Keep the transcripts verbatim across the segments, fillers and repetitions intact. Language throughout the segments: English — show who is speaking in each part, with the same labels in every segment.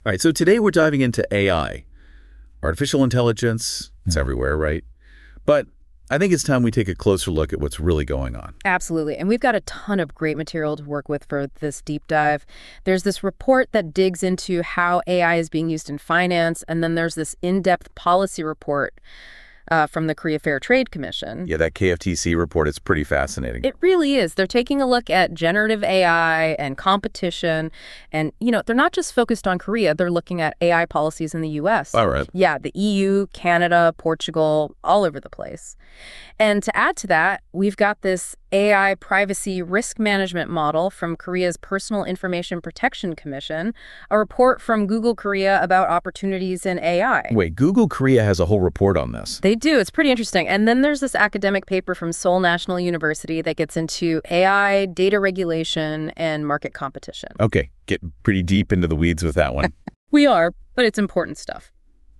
Speaker 1: All right, so today we're diving into A I. Artificial intelligence, it's everywhere, right? But I think it's time we take a closer look at what's really going on.
Speaker 2: Absolutely. And we've got a ton of great material to work with for this deep dive. There's this report that digs into how A I is being used in finance, and then there's this in-depth policy report uh, from the Korea Fair Trade Commission.
Speaker 1: Yeah, that K F T C report is pretty fascinating.
Speaker 2: It really is. They're taking a look at generative A I and competition. And, you know, they're not just focused on Korea. They're looking at A I policies in the U S.
Speaker 1: All right.
Speaker 2: Yeah, the E U, Canada, Portugal, all over the place. And to add to that, we've got this A I privacy risk management model from Korea's Personal Information Protection Commission, a report from Google Korea about opportunities in A I.
Speaker 1: Wait, Google Korea has a whole report on this.
Speaker 2: They do. It's pretty interesting. And then there's this academic paper from Seoul National University that gets into A I, data regulation, and market competition.
Speaker 1: Okay, getting pretty deep into the weeds with that one.
Speaker 2: We are, but it's important stuff.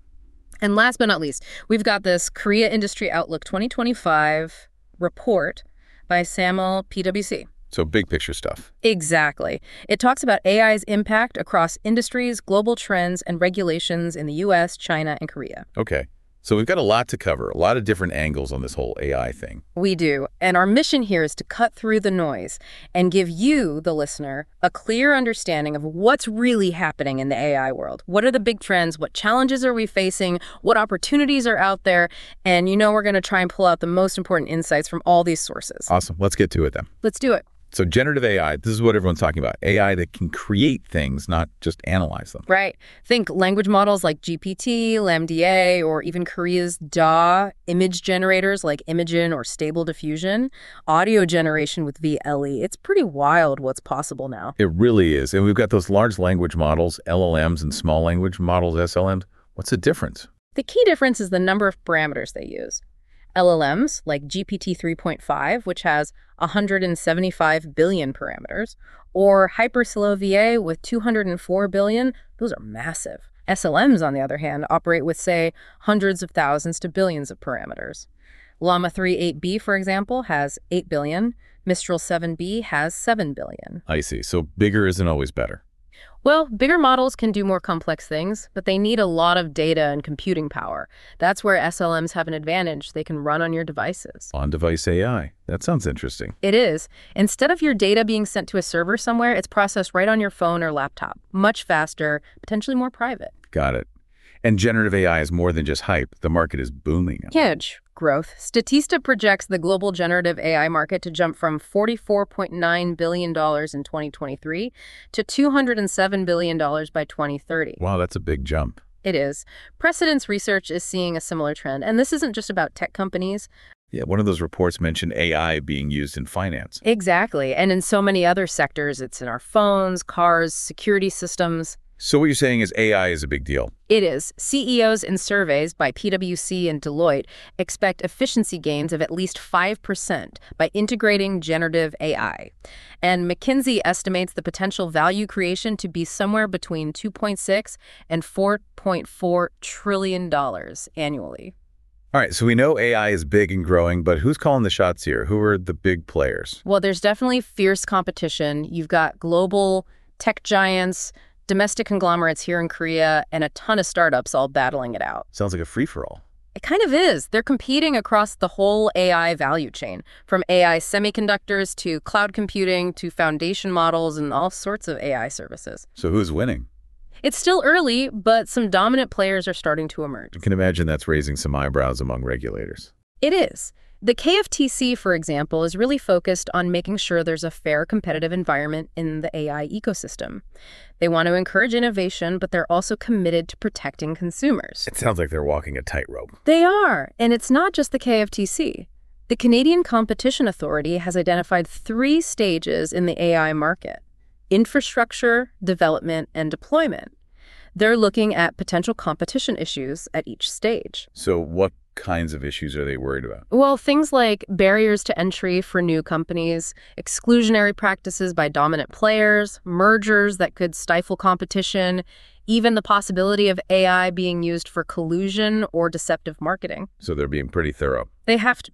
Speaker 2: And last but not least, we've got this Korea Industry Outlook twenty twenty-five report by Samuel P W C.
Speaker 1: So big picture stuff.
Speaker 2: Exactly. It talks about A I's impact across industries, global trends, and regulations in the U S, China, and Korea.
Speaker 1: Okay. So we've got a lot to cover, a lot of different angles on this whole A I thing.
Speaker 2: We do. And our mission here is to cut through the noise and give you, the listener, a clear understanding of what's really happening in the A I world. What are the big trends? What challenges are we facing? What opportunities are out there? And you know we're going to try and pull out the most important insights from all these sources.
Speaker 1: Awesome. Let's get to it then.
Speaker 2: Let's do it.
Speaker 1: So generative A I, this is what everyone's talking about. A I that can create things, not just analyze them.
Speaker 2: Right. Think language models like G P T, LaMDA, or even Korea's D A W, image generators like Imagen or Stable Diffusion, audio generation with V L E. It's pretty wild what's possible now.
Speaker 1: It really is. And we've got those large language models, L L Ms, and small language models, S L Ms. What's the difference?
Speaker 2: The key difference is the number of parameters they use. L L Ms, like G P T three point five, which has one hundred seventy-five billion parameters, or HyperSlow V A with two hundred four billion, those are massive. S L Ms, on the other hand, operate with, say, hundreds of thousands to billions of parameters. Llama three eight B, for example, has eight billion. Mistral seven B has seven billion.
Speaker 1: I see. So bigger isn't always better.
Speaker 2: Well, bigger models can do more complex things, but they need a lot of data and computing power. That's where S L Ms have an advantage. They can run on your devices.
Speaker 1: On-device A I. That sounds interesting.
Speaker 2: It is. Instead of your data being sent to a server somewhere, it's processed right on your phone or laptop. Much faster, potentially more private.
Speaker 1: Got it. And generative A I is more than just hype. The market is booming.
Speaker 2: Huge growth. Statista projects the global generative A I market to jump from forty-four point nine billion dollars in twenty twenty-three to two hundred seven billion dollars by twenty thirty.
Speaker 1: Wow, that's a big jump.
Speaker 2: It is. Precedence Research is seeing a similar trend, and this isn't just about tech companies.
Speaker 1: Yeah, one of those reports mentioned A I being used in finance.
Speaker 2: Exactly. And in so many other sectors, it's in our phones, cars, security systems.
Speaker 1: So what you're saying is A I is a big deal.
Speaker 2: It is. C E Os in surveys by P W C and Deloitte expect efficiency gains of at least five percent by integrating generative A I. And McKinsey estimates the potential value creation to be somewhere between two point six and four point four trillion dollars annually.
Speaker 1: All right, so we know A I is big and growing, but who's calling the shots here? Who are the big players?
Speaker 2: Well, there's definitely fierce competition. You've got global tech giants, domestic conglomerates here in Korea, and a ton of startups all battling it out.
Speaker 1: Sounds like a free-for-all.
Speaker 2: It kind of is. They're competing across the whole A I value chain, from A I semiconductors to cloud computing to foundation models and all sorts of A I services.
Speaker 1: So who's winning?
Speaker 2: It's still early, but some dominant players are starting to emerge.
Speaker 1: You can imagine that's raising some eyebrows among regulators.
Speaker 2: It is. The K F T C, for example, is really focused on making sure there's a fair competitive environment in the A I ecosystem. They want to encourage innovation, but they're also committed to protecting consumers.
Speaker 1: It sounds like they're walking a tightrope.
Speaker 2: They are, and it's not just the K F T C. The Canadian Competition Authority has identified three stages in the A I market: infrastructure, development, and deployment. They're looking at potential competition issues at each stage.
Speaker 1: So what kinds of issues are they worried about?
Speaker 2: Well, things like barriers to entry for new companies, exclusionary practices by dominant players, mergers that could stifle competition, even the possibility of A I being used for collusion or deceptive marketing.
Speaker 1: So they're being pretty thorough.
Speaker 2: They have to be.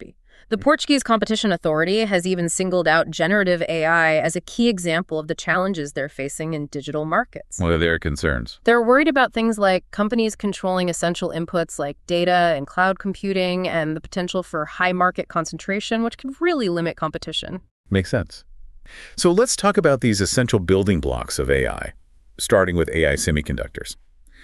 Speaker 2: The Portuguese Competition Authority has even singled out generative A I as a key example of the challenges they're facing in digital markets.
Speaker 1: What are their concerns?
Speaker 2: They're worried about things like companies controlling essential inputs like data and cloud computing and the potential for high market concentration, which could really limit competition.
Speaker 1: Makes sense. So let's talk about these essential building blocks of A I, starting with A I semiconductors.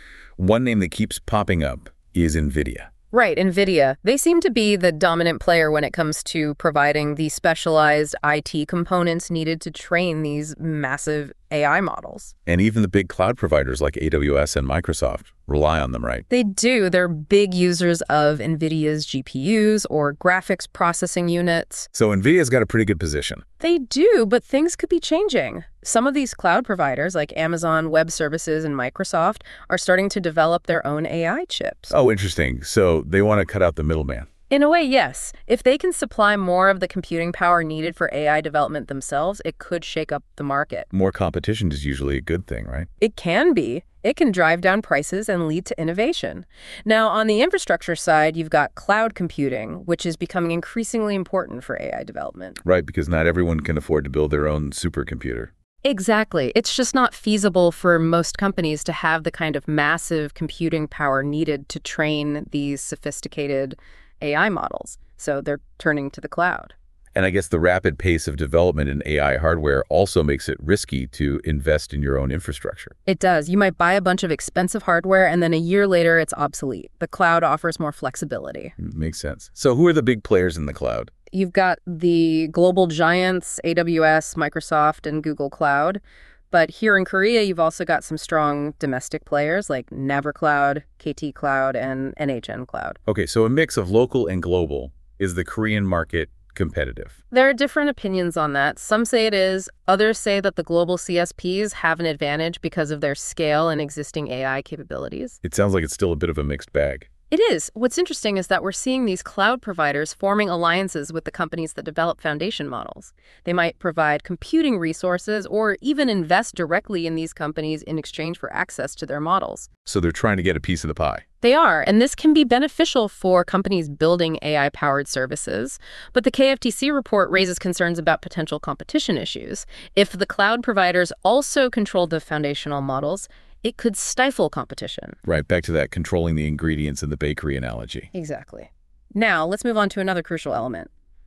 Speaker 1: One name that keeps popping up is NVIDIA.
Speaker 2: Right, NVIDIA. They seem to be the dominant player when it comes to providing the specialized I T components needed to train these massive A I models.
Speaker 1: And even the big cloud providers like A W S and Microsoft rely on them, right?
Speaker 2: They do. They're big users of NVIDIA's G P Us or graphics processing units.
Speaker 1: So NVIDIA's got a pretty good position.
Speaker 2: They do, but things could be changing. Some of these cloud providers like Amazon Web Services and Microsoft are starting to develop their own A I chips.
Speaker 1: Oh, interesting. So they want to cut out the middleman.
Speaker 2: In a way, yes. If they can supply more of the computing power needed for A I development themselves, it could shake up the market.
Speaker 1: More competition is usually a good thing, right?
Speaker 2: It can be. It can drive down prices and lead to innovation. Now, on the infrastructure side, you've got cloud computing, which is becoming increasingly important for A I development.
Speaker 1: Right, because not everyone can afford to build their own supercomputer.
Speaker 2: Exactly. It's just not feasible for most companies to have the kind of massive computing power needed to train these sophisticated A I models. So they're turning to the cloud.
Speaker 1: And I guess the rapid pace of development in A I hardware also makes it risky to invest in your own infrastructure.
Speaker 2: It does. You might buy a bunch of expensive hardware and then a year later it's obsolete. The cloud offers more flexibility.
Speaker 1: Makes sense. So who are the big players in the cloud?
Speaker 2: You've got the global giants, A W S, Microsoft, and Google Cloud. But here in Korea, you've also got some strong domestic players like Naver Cloud, K T Cloud, and N H N Cloud.
Speaker 1: Okay, so a mix of local and global. Is the Korean market competitive?
Speaker 2: There are different opinions on that. Some say it is. Others say that the global C S Ps have an advantage because of their scale and existing A I capabilities.
Speaker 1: It sounds like it's still a bit of a mixed bag.
Speaker 2: It is. What's interesting is that we're seeing these cloud providers forming alliances with the companies that develop foundation models. They might provide computing resources or even invest directly in these companies in exchange for access to their models.
Speaker 1: So they're trying to get a piece of the pie.
Speaker 2: They are, and this can be beneficial for companies building A I-powered services. But the K F T C report raises concerns about potential competition issues. If the cloud providers also control the foundational models, it could stifle competition.
Speaker 1: Right, back to that controlling the ingredients in the bakery analogy.
Speaker 2: Exactly. Now, let's move on to another crucial element.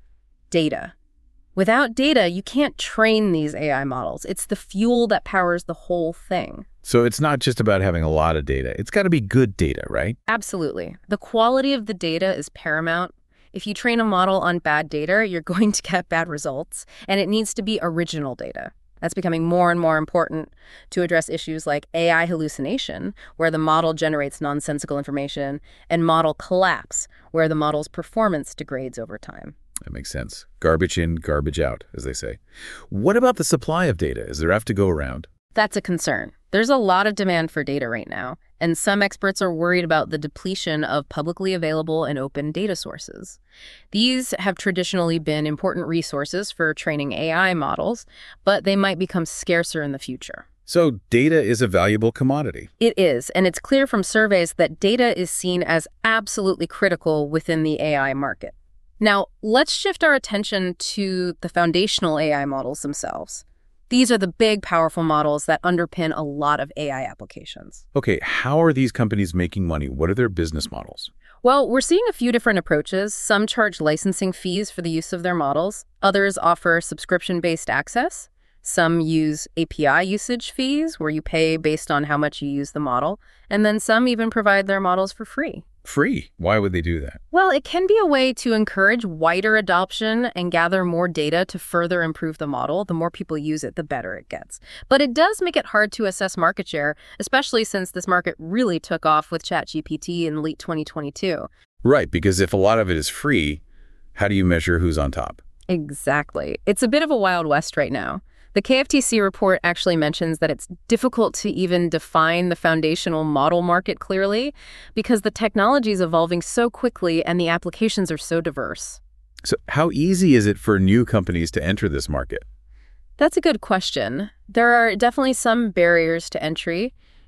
Speaker 2: Data. Without data, you can't train these A I models. It's the fuel that powers the whole thing.
Speaker 1: So it's not just about having a lot of data. It's got to be good data, right?
Speaker 2: Absolutely. The quality of the data is paramount. If you train a model on bad data, you're going to get bad results, and it needs to be original data. That's becoming more and more important to address issues like A I hallucination, where the model generates nonsensical information, and model collapse, where the model's performance degrades over time.
Speaker 1: That makes sense. Garbage in, garbage out, as they say. What about the supply of data? Is there enough to go around?
Speaker 2: That's a concern. There's a lot of demand for data right now, and some experts are worried about the depletion of publicly available and open data sources. These have traditionally been important resources for training A I models, but they might become scarcer in the future.
Speaker 1: So data is a valuable commodity.
Speaker 2: It is, and it's clear from surveys that data is seen as absolutely critical within the A I market. Now, let's shift our attention to the foundational A I models themselves. These are the big, powerful models that underpin a lot of A I applications.
Speaker 1: Okay, how are these companies making money? What are their business models?
Speaker 2: Well, we're seeing a few different approaches. Some charge licensing fees for the use of their models. Others offer subscription-based access. Some use A P I usage fees, where you pay based on how much you use the model. And then some even provide their models for free.
Speaker 1: Free? Why would they do that?
Speaker 2: Well, it can be a way to encourage wider adoption and gather more data to further improve the model. The more people use it, the better it gets. But it does make it hard to assess market share, especially since this market really took off with ChatGPT in late twenty twenty-two.
Speaker 1: Right, because if a lot of it is free, how do you measure who's on top?
Speaker 2: Exactly. It's a bit of a Wild West right now. The K F T C report actually mentions that it's difficult to even define the foundational model market clearly because the technology is evolving so quickly and the applications are so diverse.
Speaker 1: So how easy is it for new companies to enter this market?
Speaker 2: That's a good question. There are definitely some barriers to entry.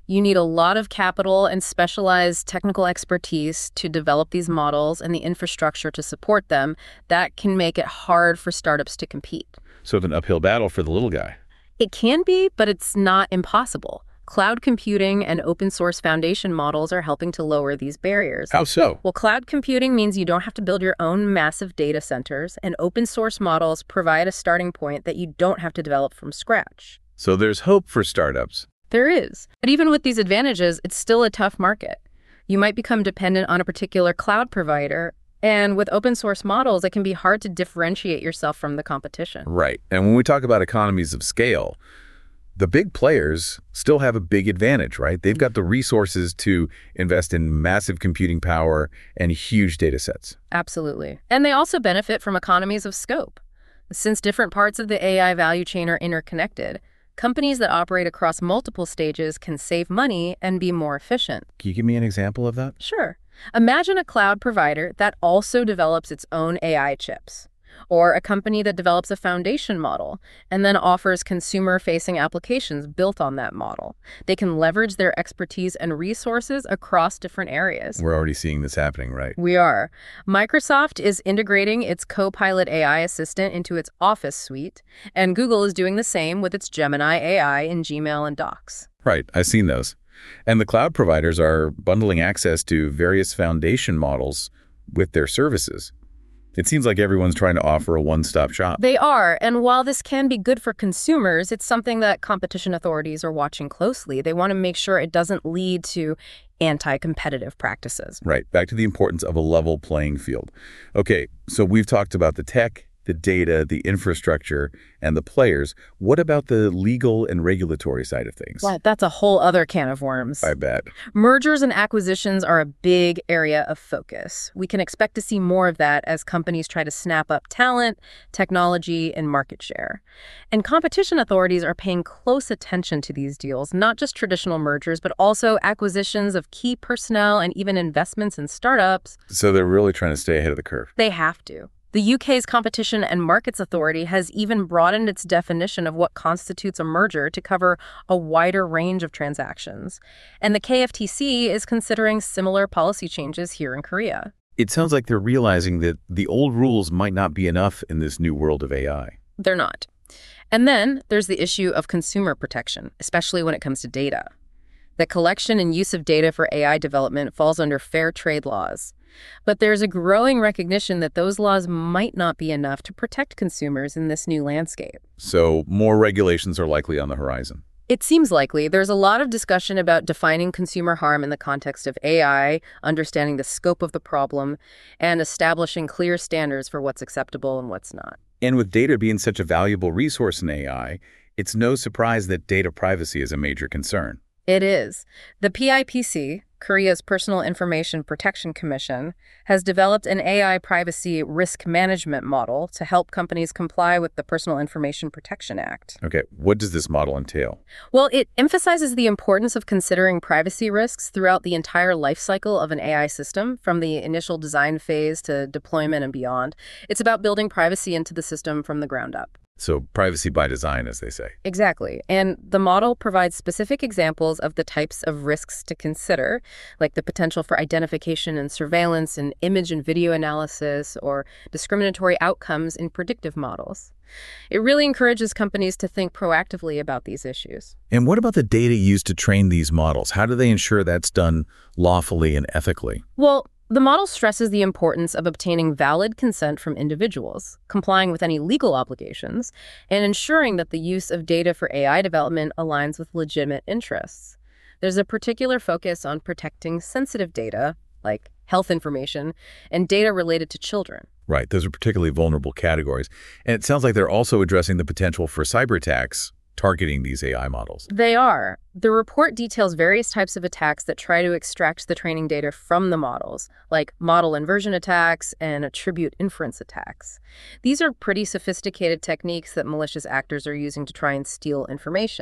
Speaker 2: You need a lot of capital and specialized technical expertise to develop these models and the infrastructure to support them. That can make it hard for startups to compete.
Speaker 1: So it's an uphill battle for the little guy.
Speaker 2: It can be, but it's not impossible. Cloud computing and open source foundation models are helping to lower these barriers.
Speaker 1: How so?
Speaker 2: Well, cloud computing means you don't have to build your own massive data centers, and open source models provide a starting point that you don't have to develop from scratch.
Speaker 1: So there's hope for startups.
Speaker 2: There is. But even with these advantages, it's still a tough market. You might become dependent on a particular cloud provider, and with open source models, it can be hard to differentiate yourself from the competition.
Speaker 1: Right. And when we talk about economies of scale, the big players still have a big advantage, right? They've got the resources to invest in massive computing power and huge data sets.
Speaker 2: Absolutely. And they also benefit from economies of scope. Since different parts of the A I value chain are interconnected, companies that operate across multiple stages can save money and be more efficient.
Speaker 1: Can you give me an example of that?
Speaker 2: Sure. Imagine a cloud provider that also develops its own A I chips, or a company that develops a foundation model and then offers consumer-facing applications built on that model. They can leverage their expertise and resources across different areas.
Speaker 1: We're already seeing this happening, right?
Speaker 2: We are. Microsoft is integrating its Copilot A I assistant into its Office suite, and Google is doing the same with its Gemini A I in Gmail and Docs.
Speaker 1: Right, I've seen those. And the cloud providers are bundling access to various foundation models with their services. It seems like everyone's trying to offer a one-stop shop.
Speaker 2: They are, and while this can be good for consumers, it's something that competition authorities are watching closely. They want to make sure it doesn't lead to anti-competitive practices.
Speaker 1: Right, back to the importance of a level playing field. Okay, so we've talked about the tech, the data, the infrastructure, and the players. What about the legal and regulatory side of things?
Speaker 2: Well, that's a whole other can of worms.
Speaker 1: I bet.
Speaker 2: Mergers and acquisitions are a big area of focus. We can expect to see more of that as companies try to snap up talent, technology, and market share. And competition authorities are paying close attention to these deals, not just traditional mergers, but also acquisitions of key personnel and even investments in startups.
Speaker 1: So they're really trying to stay ahead of the curve.
Speaker 2: They have to. The U K's Competition and Markets Authority has even broadened its definition of what constitutes a merger to cover a wider range of transactions. And the K F T C is considering similar policy changes here in Korea.
Speaker 1: It sounds like they're realizing that the old rules might not be enough in this new world of A I.
Speaker 2: They're not. And then there's the issue of consumer protection, especially when it comes to data. The collection and use of data for A I development falls under fair trade laws. But there's a growing recognition that those laws might not be enough to protect consumers in this new landscape.
Speaker 1: So more regulations are likely on the horizon.
Speaker 2: It seems likely. There's a lot of discussion about defining consumer harm in the context of A I, understanding the scope of the problem, and establishing clear standards for what's acceptable and what's not.
Speaker 1: And with data being such a valuable resource in A I, it's no surprise that data privacy is a major concern.
Speaker 2: It is. The P I P C, Korea's Personal Information Protection Commission, has developed an A I privacy risk management model to help companies comply with the Personal Information Protection Act.
Speaker 1: Okay, what does this model entail?
Speaker 2: Well, it emphasizes the importance of considering privacy risks throughout the entire life cycle of an A I system, from the initial design phase to deployment and beyond. It's about building privacy into the system from the ground up.
Speaker 1: So privacy by design, as they say.
Speaker 2: Exactly. And the model provides specific examples of the types of risks to consider, like the potential for identification and surveillance in image and video analysis or discriminatory outcomes in predictive models. It really encourages companies to think proactively about these issues.
Speaker 1: And what about the data used to train these models? How do they ensure that's done lawfully and ethically?
Speaker 2: Well, the model stresses the importance of obtaining valid consent from individuals, complying with any legal obligations, and ensuring that the use of data for A I development aligns with legitimate interests. There's a particular focus on protecting sensitive data, like health information, and data related to children.
Speaker 1: Right, those are particularly vulnerable categories. And it sounds like they're also addressing the potential for cyber attacks targeting these A I models.
Speaker 2: They are. The report details various types of attacks that try to extract the training data from the models, like model inversion attacks and attribute inference attacks. These are pretty sophisticated techniques that malicious actors are using to try and steal information.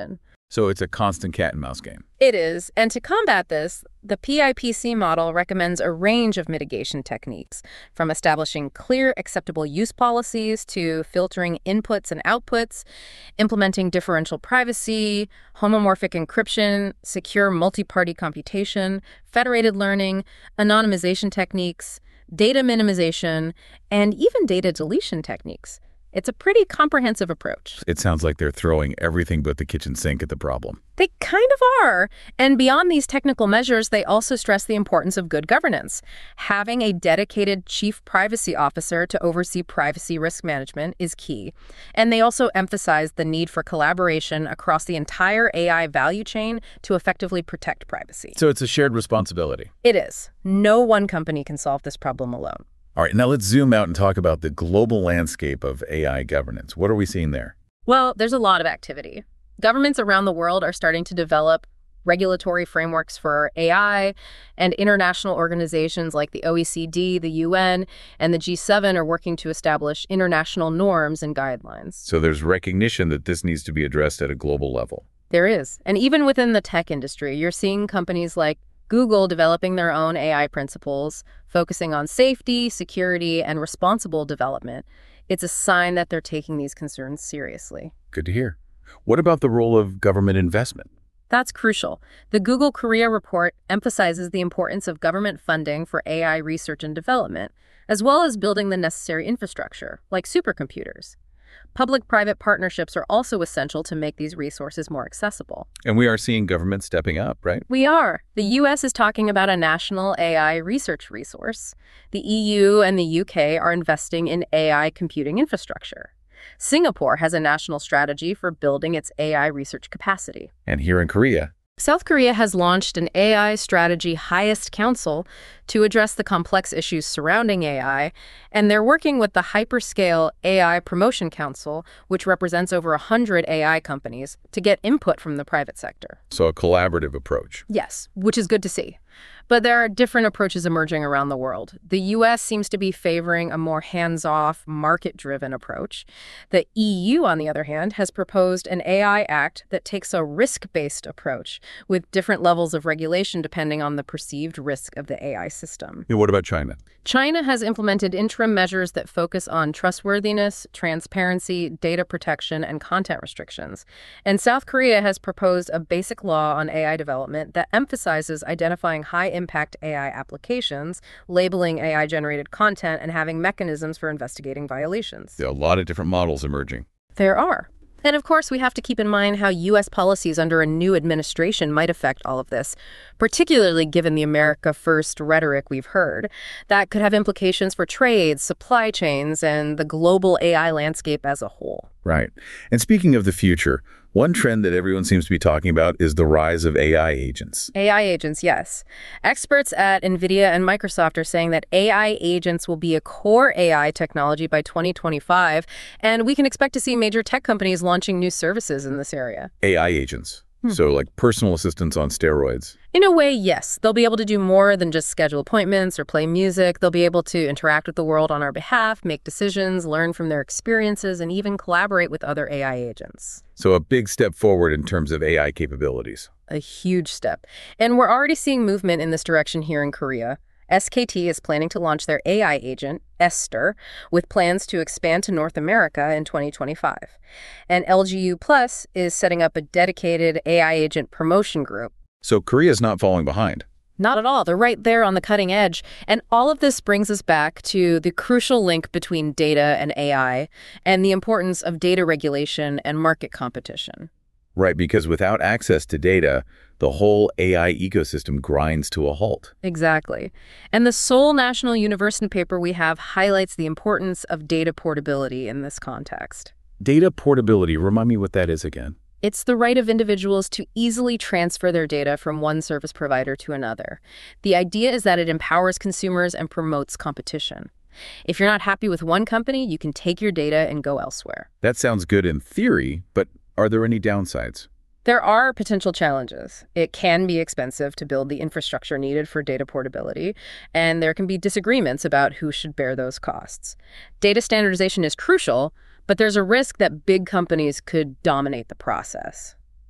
Speaker 1: So it's a constant cat and mouse game.
Speaker 2: It is, and to combat this, the P I P C model recommends a range of mitigation techniques, from establishing clear, acceptable use policies to filtering inputs and outputs, implementing differential privacy, homomorphic encryption, secure multi-party computation, federated learning, anonymization techniques, data minimization, and even data deletion techniques. It's a pretty comprehensive approach.
Speaker 1: It sounds like they're throwing everything but the kitchen sink at the problem.
Speaker 2: They kind of are. And beyond these technical measures, they also stress the importance of good governance. Having a dedicated chief privacy officer to oversee privacy risk management is key. And they also emphasize the need for collaboration across the entire A I value chain to effectively protect privacy.
Speaker 1: So it's a shared responsibility.
Speaker 2: It is. No one company can solve this problem alone.
Speaker 1: All right, now let's zoom out and talk about the global landscape of A I governance. What are we seeing there?
Speaker 2: Well, there's a lot of activity. Governments around the world are starting to develop regulatory frameworks for A I, and international organizations like the O E C D, the U N, and the G seven are working to establish international norms and guidelines.
Speaker 1: So there's recognition that this needs to be addressed at a global level.
Speaker 2: There is. And even within the tech industry, you're seeing companies like Google developing their own A I principles, focusing on safety, security, and responsible development. It's a sign that they're taking these concerns seriously.
Speaker 1: Good to hear. What about the role of government investment?
Speaker 2: That's crucial. The Google Korea report emphasizes the importance of government funding for A I research and development, as well as building the necessary infrastructure, like supercomputers. Public-private partnerships are also essential to make these resources more accessible.
Speaker 1: And we are seeing government stepping up, right?
Speaker 2: We are. The U S is talking about a national A I research resource. The E U and the U K are investing in A I computing infrastructure. Singapore has a national strategy for building its A I research capacity.
Speaker 1: And here in Korea,
Speaker 2: South Korea has launched an A I strategy highest council to address the complex issues surrounding A I, and they're working with the Hyperscale A I Promotion Council, which represents over one hundred A I companies, to get input from the private sector.
Speaker 1: so a collaborative approach.
Speaker 2: Yes, which is good to see. But there are different approaches emerging around the world. The U S seems to be favoring a more hands-off, market-driven approach. The E U, on the other hand, has proposed an A I Act that takes a risk-based approach with different levels of regulation depending on the perceived risk of the A I system.
Speaker 1: And what about China?
Speaker 2: China has implemented interim measures that focus on trustworthiness, transparency, data protection, and content restrictions. And South Korea has proposed a basic law on A I development that emphasizes identifying high-impact A I applications, labeling A I-generated content, and having mechanisms for investigating violations.
Speaker 1: There are a lot of different models emerging.
Speaker 2: There are. And of course, we have to keep in mind how U S policies under a new administration might affect all of this, particularly given the America First rhetoric we've heard. That could have implications for trade, supply chains, and the global A I landscape as a whole.
Speaker 1: Right. And speaking of the future, one trend that everyone seems to be talking about is the rise of A I agents.
Speaker 2: A I agents, yes. Experts at NVIDIA and Microsoft are saying that A I agents will be a core A I technology by twenty twenty-five, and we can expect to see major tech companies launching new services in this area.
Speaker 1: A I agents. So like personal assistants on steroids.
Speaker 2: In a way, yes. They'll be able to do more than just schedule appointments or play music. They'll be able to interact with the world on our behalf, make decisions, learn from their experiences, and even collaborate with other A I agents.
Speaker 1: So a big step forward in terms of A I capabilities.
Speaker 2: A huge step. And we're already seeing movement in this direction here in Korea. S K T is planning to launch their A I agent, Esther, with plans to expand to North America in twenty twenty-five. And L G U Plus is setting up a dedicated A I agent promotion group.
Speaker 1: So Korea's not falling behind.
Speaker 2: Not at all. They're right there on the cutting edge. And all of this brings us back to the crucial link between data and A I and the importance of data regulation and market competition.
Speaker 1: Right, because without access to data, the whole A I ecosystem grinds to a halt.
Speaker 2: Exactly. And the Seoul National University paper we have highlights the importance of data portability in this context.
Speaker 1: Data portability, remind me what that is again.
Speaker 2: It's the right of individuals to easily transfer their data from one service provider to another. The idea is that it empowers consumers and promotes competition. If you're not happy with one company, you can take your data and go elsewhere.
Speaker 1: That sounds good in theory, but are there any downsides?
Speaker 2: There are potential challenges. It can be expensive to build the infrastructure needed for data portability, and there can be disagreements about who should bear those costs. Data standardization is crucial, but there's a risk that big companies could dominate the process.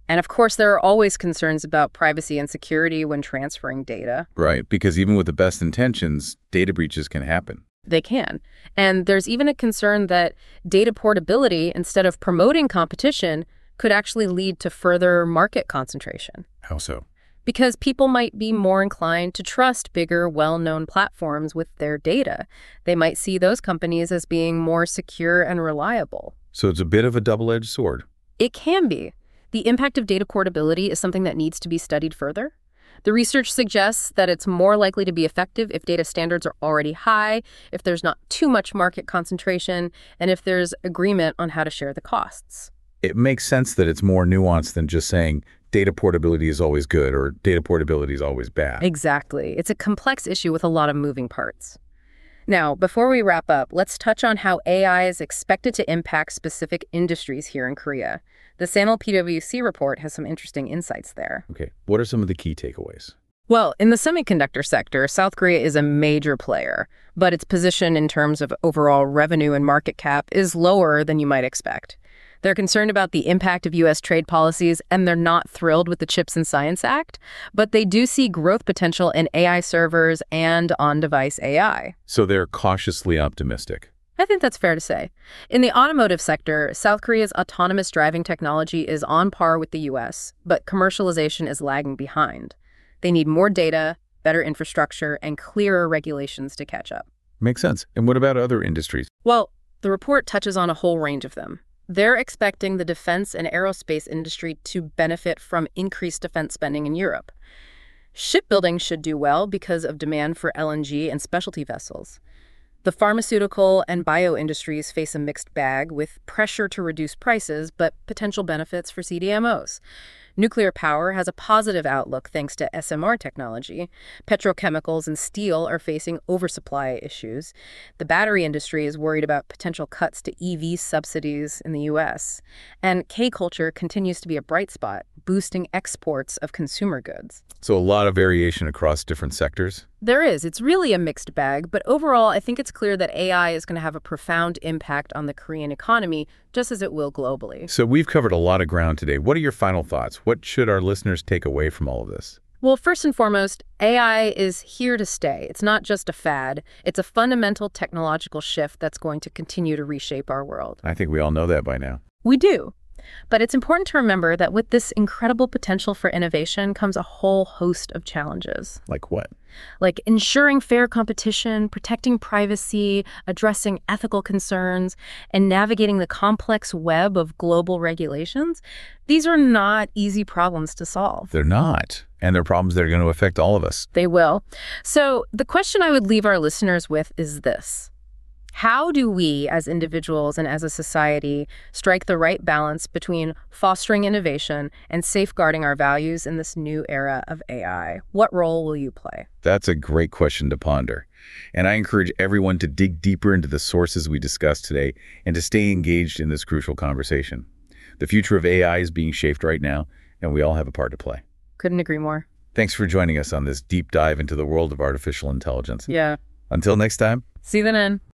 Speaker 2: And of course, there are always concerns about privacy and security when transferring data.
Speaker 1: Right, because even with the best intentions, data breaches can happen.
Speaker 2: They can. And there's even a concern that data portability, instead of promoting competition, could actually lead to further market concentration.
Speaker 1: How so?
Speaker 2: Because people might be more inclined to trust bigger, well-known platforms with their data. They might see those companies as being more secure and reliable.
Speaker 1: So it's a bit of a double-edged sword.
Speaker 2: It can be. The impact of data portability is something that needs to be studied further. The research suggests that it's more likely to be effective if data standards are already high, if there's not too much market concentration, and if there's agreement on how to share the costs.
Speaker 1: It makes sense that it's more nuanced than just saying data portability is always good or data portability is always bad.
Speaker 2: Exactly. It's a complex issue with a lot of moving parts. Now, before we wrap up, let's touch on how A I is expected to impact specific industries here in Korea. The Samil P W C report has some interesting insights there.
Speaker 1: Okay, what are some of the key takeaways?
Speaker 2: Well, in the semiconductor sector, South Korea is a major player, but its position in terms of overall revenue and market cap is lower than you might expect. They're concerned about the impact of U S trade policies, and they're not thrilled with the CHIPS and Science Act, but they do see growth potential in A I servers and on-device A I.
Speaker 1: So they're cautiously optimistic.
Speaker 2: I think that's fair to say. In the automotive sector, South Korea's autonomous driving technology is on par with the U S, but commercialization is lagging behind. They need more data, better infrastructure, and clearer regulations to catch up.
Speaker 1: Makes sense. And what about other industries?
Speaker 2: Well, the report touches on a whole range of them. They're expecting the defense and aerospace industry to benefit from increased defense spending in Europe. Shipbuilding should do well because of demand for L N G and specialty vessels. The pharmaceutical and bio industries face a mixed bag with pressure to reduce prices, but potential benefits for C D M Os. Nuclear power has a positive outlook thanks to S M R technology. Petrochemicals and steel are facing oversupply issues. The battery industry is worried about potential cuts to E V subsidies in the U S. And K-culture continues to be a bright spot, boosting exports of consumer goods.
Speaker 1: So a lot of variation across different sectors?
Speaker 2: There is. It's really a mixed bag, but overall, I think it's clear that A I is going to have a profound impact on the Korean economy, just as it will globally.
Speaker 1: So we've covered a lot of ground today. What are your final thoughts? What should our listeners take away from all of this?
Speaker 2: Well, first and foremost, A I is here to stay. It's not just a fad. It's a fundamental technological shift that's going to continue to reshape our world.
Speaker 1: I think we all know that by now.
Speaker 2: We do. But it's important to remember that with this incredible potential for innovation comes a whole host of challenges.
Speaker 1: Like what?
Speaker 2: Like ensuring fair competition, protecting privacy, addressing ethical concerns, and navigating the complex web of global regulations. These are not easy problems to solve.
Speaker 1: They're not. And they're problems that are going to affect all of us.
Speaker 2: They will. So the question I would leave our listeners with is this. How do we, as individuals and as a society, strike the right balance between fostering innovation and safeguarding our values in this new era of A I? What role will you play?
Speaker 1: That's a great question to ponder. And I encourage everyone to dig deeper into the sources we discussed today and to stay engaged in this crucial conversation. The future of A I is being shaped right now, and we all have a part to play.
Speaker 2: Couldn't agree more.
Speaker 1: Thanks for joining us on this deep dive into the world of artificial intelligence.
Speaker 2: Yeah.
Speaker 1: Until next time.
Speaker 2: See you then.